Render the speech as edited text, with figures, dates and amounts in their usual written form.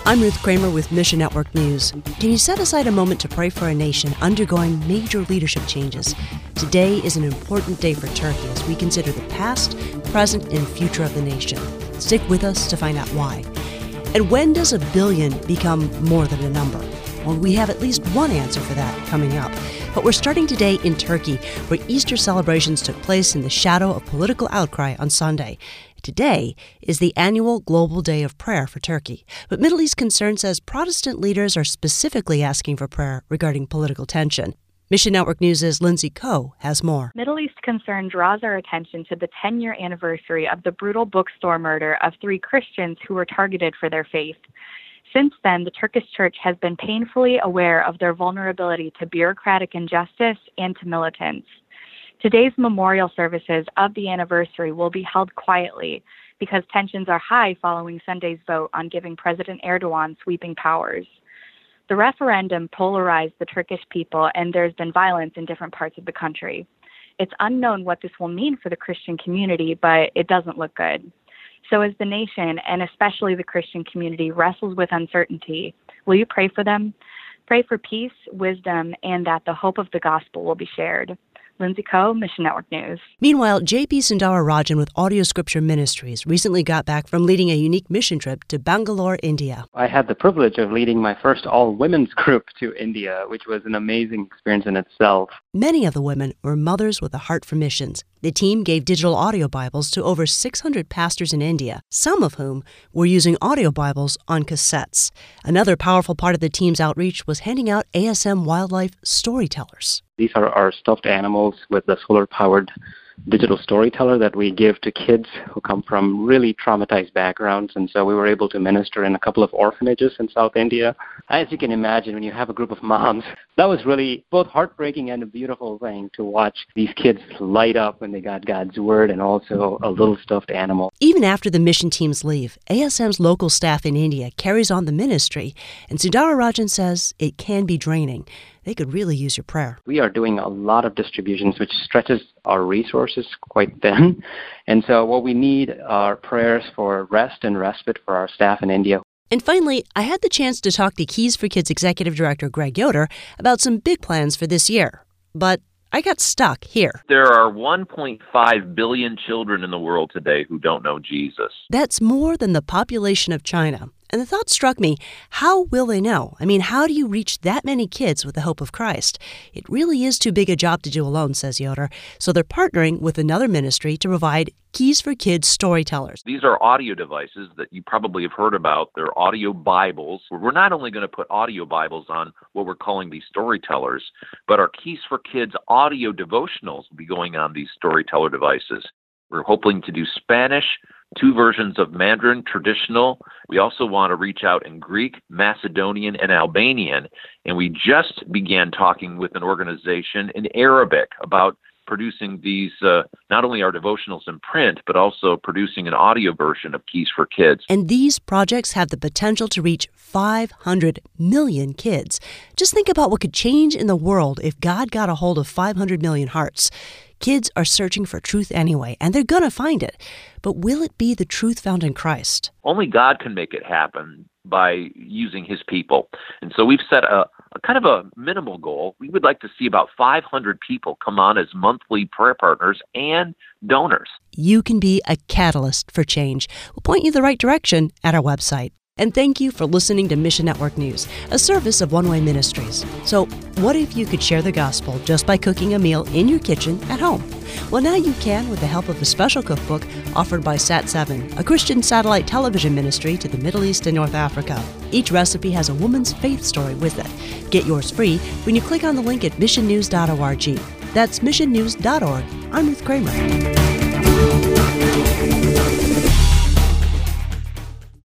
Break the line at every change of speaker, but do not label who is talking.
I'm Ruth Kramer with Mission Network News. Can you set aside a moment to pray for a nation undergoing major leadership changes? Today is an important day for Turkey as we consider the past, present, and future of the nation. Stick with us to find out why. And when does a billion become more than a number? Well, we have at least one answer for that coming up. But we're starting today in Turkey, where Easter celebrations took place in the shadow of political outcry on Sunday. Today is the annual Global Day of Prayer for Turkey. But Middle East Concern says Protestant leaders are specifically asking for prayer regarding political tension. Mission Network News' Lindsay Coe has more.
Middle East Concern draws our attention to the 10-year anniversary of the brutal bookstore murder of 3 Christians who were targeted for their faith. Since then, the Turkish church has been painfully aware of their vulnerability to bureaucratic injustice and to militants. Today's memorial services of the anniversary will be held quietly because tensions are high following Sunday's vote on giving President Erdogan sweeping powers. The referendum polarized the Turkish people, and there's been violence in different parts of the country. It's unknown what this will mean for the Christian community, but it doesn't look good. So as the nation, and especially the Christian community, wrestles with uncertainty, will you pray for them? Pray for peace, wisdom, and that the hope of the gospel will be shared. Lindsay Coe, Mission Network News.
Meanwhile, J.P. Sundararajan with Audio Scripture Ministries recently got back from leading a unique mission trip to Bangalore, India.
I had the privilege of leading my first all-women's group to India, which was an amazing experience in itself.
Many of the women were mothers with a heart for missions. The team gave digital audio Bibles to over 600 pastors in India, some of whom were using audio Bibles on cassettes. Another powerful part of the team's outreach was handing out ASM Wildlife storytellers.
These are our stuffed animals with the solar-powered digital storyteller that we give to kids who come from really traumatized backgrounds. And so we were able to minister in a couple of orphanages in South India. As you can imagine, when you have a group of moms, that was really both heartbreaking and a beautiful thing to watch these kids light up when they got God's word and also a little stuffed animal.
Even after the mission teams leave, ASM's local staff in India carries on the ministry, and Sundararajan says it can be draining. They could really use your prayer.
We are doing a lot of distributions, which stretches our resources quite thin. And so what we need are prayers for rest and respite for our staff in India.
And finally, I had the chance to talk to Keys for Kids Executive Director Greg Yoder about some big plans for this year. But I got stuck here.
There are 1.5 billion children in the world today who don't know Jesus.
That's more than the population of China. And the thought struck me, how will they know? I mean, how do you reach that many kids with the hope of Christ? It really is too big a job to do alone, says Yoder. So they're partnering with another ministry to provide Keys for Kids storytellers.
These are audio devices that you probably have heard about. They're audio Bibles. We're not only going to put audio Bibles on what we're calling these storytellers, but our Keys for Kids audio devotionals will be going on these storyteller devices. We're hoping to do Spanish, 2 versions of Mandarin traditional. We also want to reach out in Greek, Macedonian, and Albanian. And we just began talking with an organization in Arabic about producing these, not only our devotionals in print, but also producing an audio version of Keys for Kids.
And these projects have the potential to reach 500 million kids. Just think about what could change in the world if God got a hold of 500 million hearts. Kids are searching for truth anyway, and they're going to find it. But will it be the truth found in Christ?
Only God can make it happen by using his people. And so we've set a kind of a minimal goal. We would like to see about 500 people come on as monthly prayer partners and donors.
You can be a catalyst for change. We'll point you the right direction at our website. And thank you for listening to Mission Network News, a service of One Way Ministries. So what if you could share the gospel just by cooking a meal in your kitchen at home? Well, now you can with the help of a special cookbook offered by Sat7, a Christian satellite television ministry to the Middle East and North Africa. Each recipe has a woman's faith story with it. Get yours free when you click on the link at missionnews.org. That's missionnews.org. I'm Ruth Kramer.